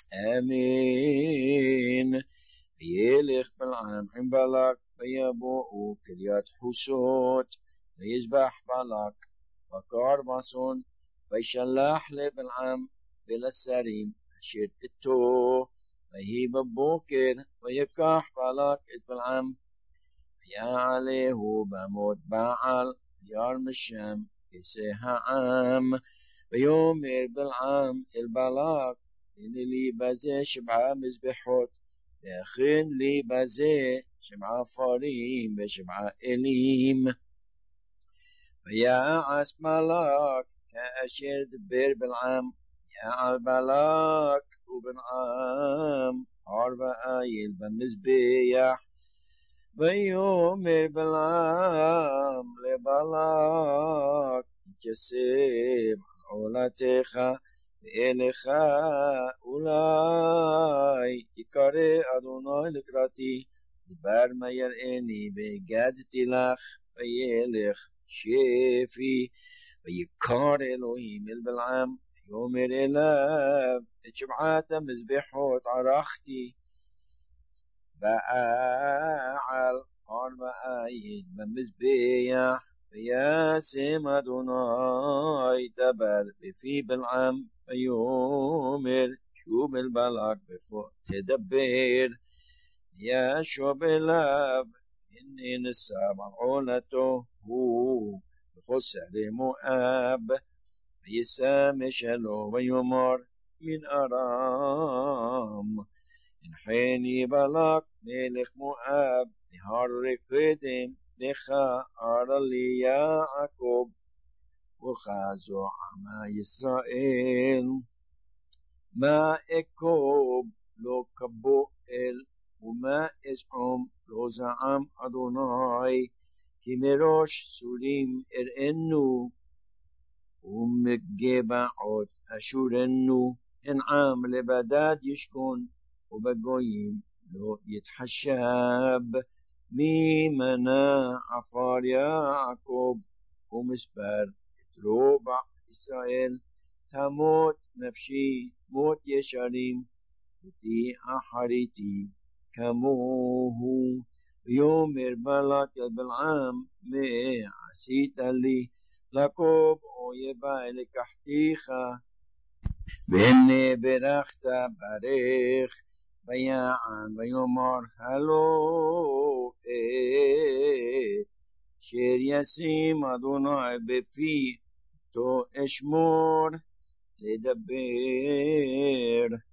אמן. וילך בלעם עם בלק ויבואו קריית חושות ויזבח בלק בקר בסון וישלח לבלעם ולשרים אשר איתו ויהי בבוקר ויקח בלק את בלעם ויעלהו במות בעל וירם שם כסה העם ויאמר בלעם אל בלק הנה לי בזה 7 מזבחות והכין לי בזה 7 פרים ו7 אלים. ויעש בלק כאשר דבר בלעם יעל בלק ובלעם הר ואיל במזבח ויאמר בלעם לבלק התיישב על עולתך ואליך אולי יקרא אדוני לקראתי דבר מה יראני והגדתי לך וילך שפי ויקרא אלוהים אל בלעם ויאמר אליו את 7 המזבחות ערכתי ואעל הר ואיל במזבח וישם אדוני דבר בפי בלעם ויאמר שוב אל בלק תדבר ישוב אליו הנה נסב על עולתו הוא בחוסרי מואב וישמש לו ויאמר מן ארם הנחני בלק מלך מואב להר קדם לך ארא לי יעקב וכזו עמה ישראל מה אקוב לא כבואל ומה אזעום לא זעם אדוני כי מראש סורים אראנו ומגבעות אשורנו הן עם לבדד ישכון ובגויים לא יתחשב מי מנה עפר יעקב ומספר את רובע ישראל תמות נפשי מות ישרים אותי אחריתי כמוהו. ויאמר בלק אל בלעם מה עשית לי לקוב אויבי לקחתיך והנה ברכת ברך ויען ויאמר הלא אשר ישים אדוני בפי תו אשמור לדבר